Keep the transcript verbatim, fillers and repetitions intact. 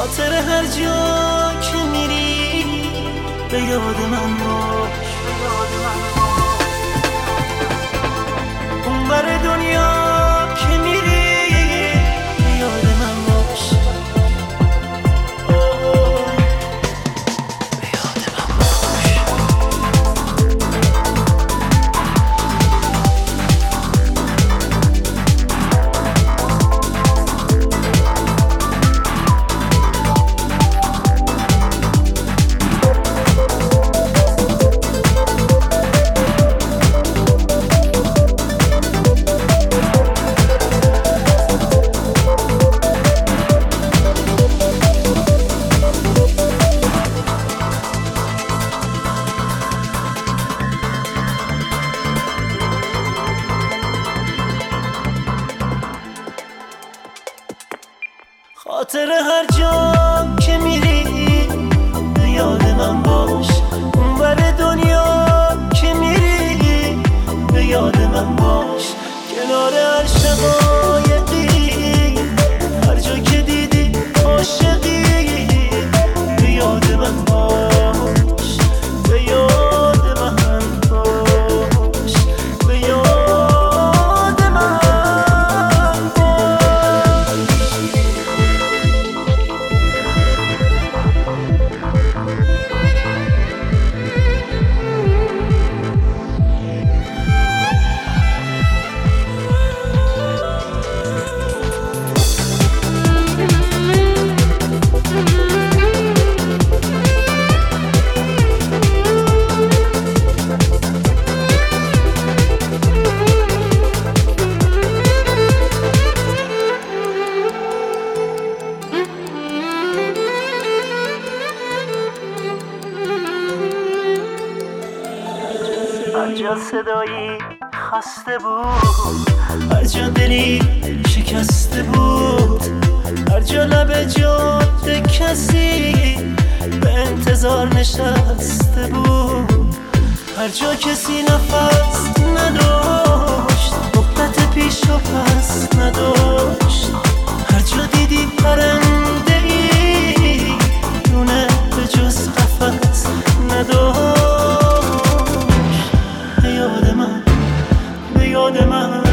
خاطر هر جا که میری به یاد من باش، اون بر دنیا که میری به یاد من باش، به یاد من باش. خاطر هر جا که میری به یاد من باش، اون بر دنیا که میری به یاد من باش، کنار هر شقایقی هر جا که دیدی عاشقی به یاد من باش، به یاد من باش، به یاد من هر جا صدایی خسته بود، هر جا دلی شکسته بود، هر جا لب جاده کسی به انتظار نشسته بود، هر جا کسی نفس نداشت، مهلت پیش و پس نداشت، هر جا دیدی پرنده ای دونه به جز قفس نداشت، به یاد من، به یاد من